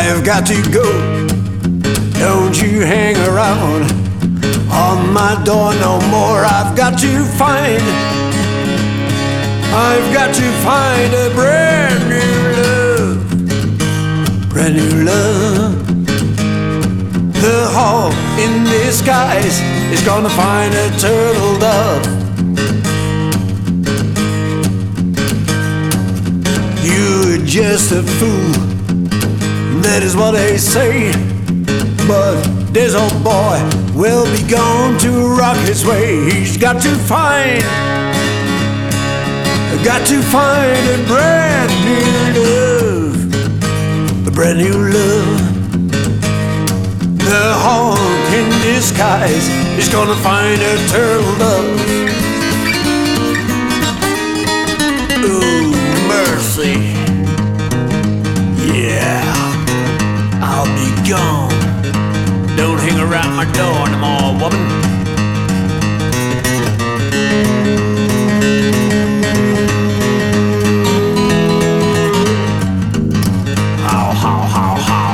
I've got to go. Don't you hang around on my door no more. I've got to find a brand new love, brand new love. The hawk in disguise is gonna find a turtle dove. You're just a fool, that is what they say. But this old boy will be gone to rock his way. He's got to find a brand new love, a brand new love. The hawk in disguise is gonna find a turtle dove. Ooh, mercy. Yeah, I'll be gone. Don't hang around my door no more, woman. How, how, how, how.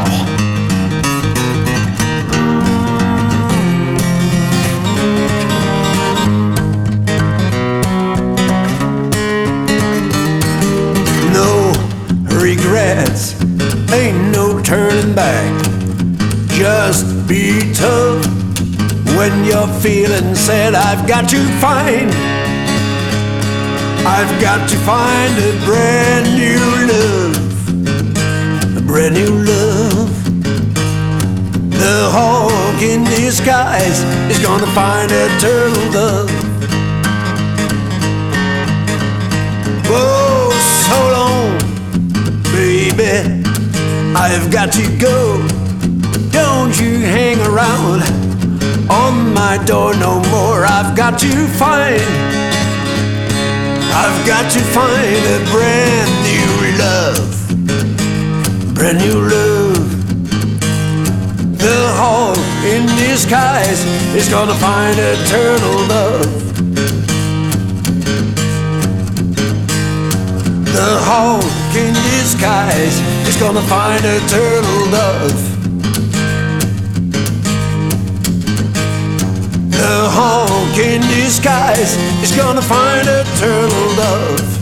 No regrets, ain't no turning back. Just be tough when you're feeling sad. I've got to find a brand new love, a brand new love. The hawk in disguise is gonna find a turtle dove. Oh, so long, baby, I've got to go. Don't you hang around on my door no more. I've got to find a brand new love, brand new love. The hawk in disguise is gonna find a turtle dove. The hawk in disguise is gonna find a turtle dove. The hawk in disguise is gonna find a turtle dove.